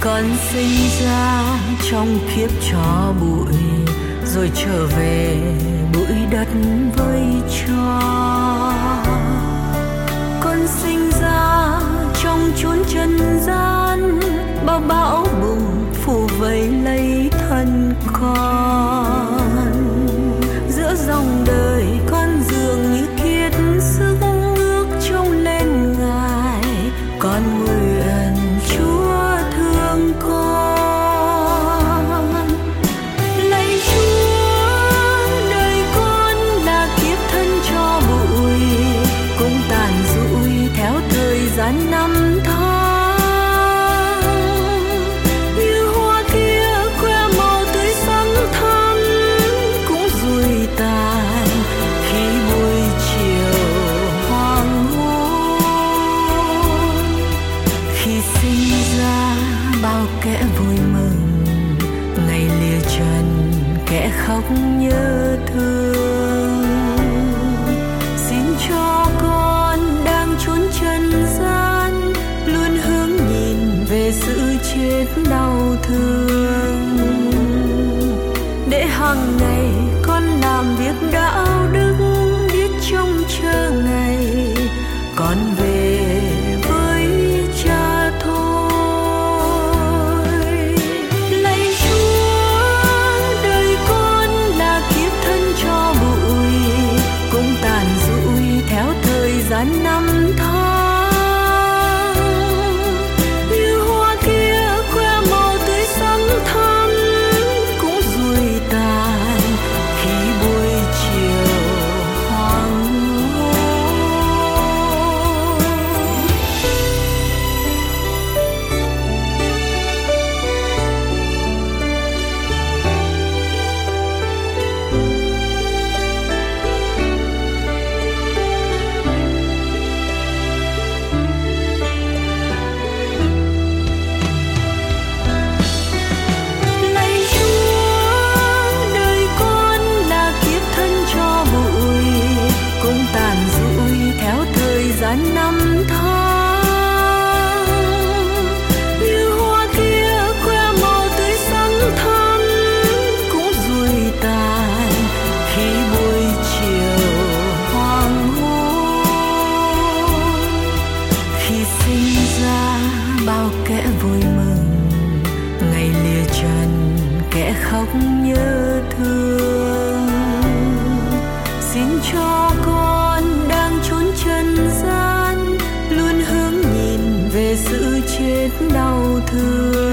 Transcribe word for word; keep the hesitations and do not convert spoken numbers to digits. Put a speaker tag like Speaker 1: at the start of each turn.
Speaker 1: Con sinh ra trong kiếp cho bụi, rồi trở về bụi đất với cho. Con sinh ra trong chốn trần gian, bao bão bùng phủ vây lấy thân con. Giữa dòng đời con dường như kiệt sức, ước trông lên Ngài, con nguyện Chúa thương con. Lạy Chúa, đời con là kiếp thân cho bụi, cũng tàn rụi theo thời gian năm tháng. Như hoa kia khoe màu tươi sáng thắm, cũng rụi tàn khi buổi chiều hoàng hôn. Khi sinh ra bao kẻ vui mừng, ngày lìa trần kẻ khóc nhớ thương. Xin cho con đang trốn trần gian, luôn hướng nhìn về sự chết đau thương, để hàng ngày con làm việc đạo đức, biết trông chờ ngày con về với Cha thôi. Lạy Chúa, đời con là kiếp thân cho bụi, cũng tàn rụi theo thời gian năm tháng. Như hoa kia khoe màu tươi sáng thắm, cũng rụi tàn khi buổi chiều hoàng hôn. Lạy Chúa, đời con là kiếp thân cho bụi, cũng tàn rụi theo thời gian năm tháng. Như hoa kia khoe màu tươi sáng thắm, cũng rụi tàn khi buổi chiều hoàng hôn. Khi sinh ra bao kẻ vui mừng, ngày lìa trần kẻ khóc nhớ thương. Xin cho con đang trốn trần gian, luôn hướng nhìn về sự chết đau thương,